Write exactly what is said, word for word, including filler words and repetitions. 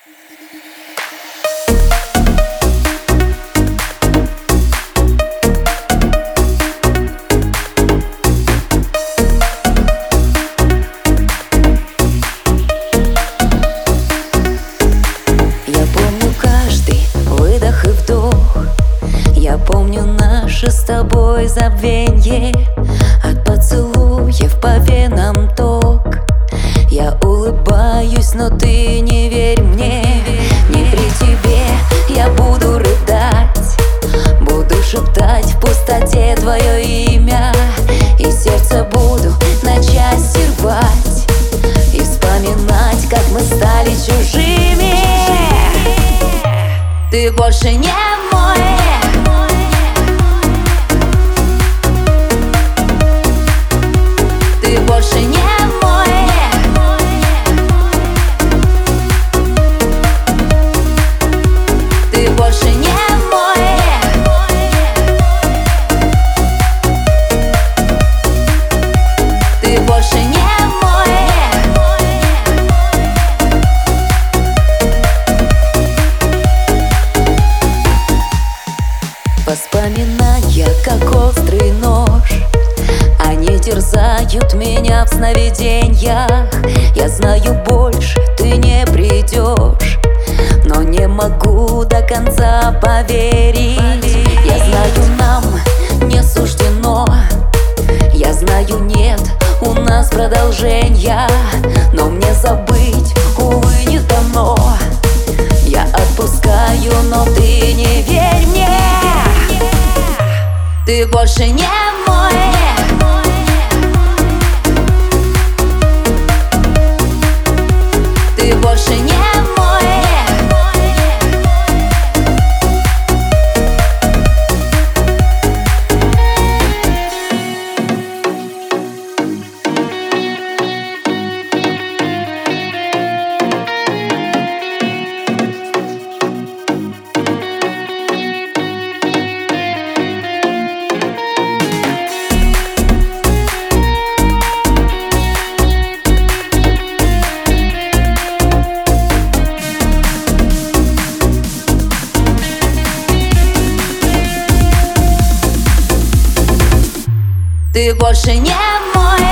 С тобой забвенье, от поцелуев по венам ток. Я улыбаюсь, но ты не верь мне. Не при тебе я буду рыдать, буду шептать в пустоте твое имя, и сердце буду на части рвать и вспоминать, как мы стали чужими. Ты больше не мой. Ты больше не мой. Ты больше не мой. Ты больше не мой. Воспоминания, как острый нож, они терзают меня в сновидениях. Я знаю, больше ты не придешь, но не могу до конца поверить. Я знаю, нам не суждено, я знаю, нет у нас продолжения, но мне забыть, увы, не дано. Я отпускаю, но ты не верь мне. Ты больше не мой. Ты больше не мой. Ты больше не мой.